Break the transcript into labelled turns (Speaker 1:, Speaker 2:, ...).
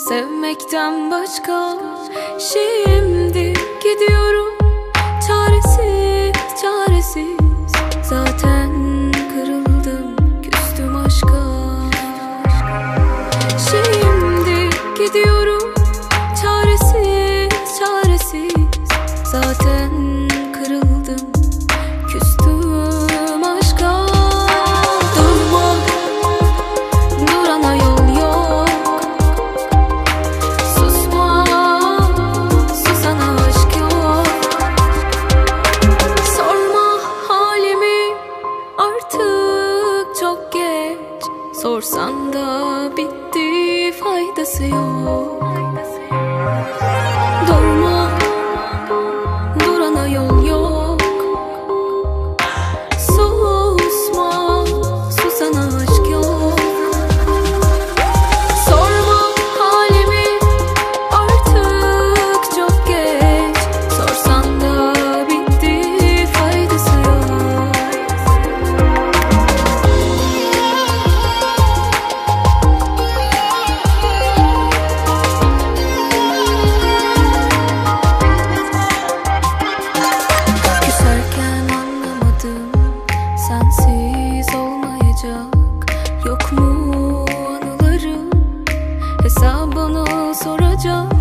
Speaker 1: Sevmekten başka. Şimdi gidiyorum çaresiz çaresiz. Zaten kırıldım, küstüm aşka. Şimdi gidiyorum çaresiz çaresiz. Zaten kırıldım, küstüm aşka. Durma, durana yol yok. Susma, susana aşk yok. Sorma halimi, artık çok geç. Sorsan da bitti, faydası yok. Durma, durana yol yok. Susma, susana aşk yok. Sorma halimi, artık çok geç. Sorsan da bitti, faydası yok. Küserken anlamadım, sensiz olmayacak. Yok mu anılarım, hesabını soracak.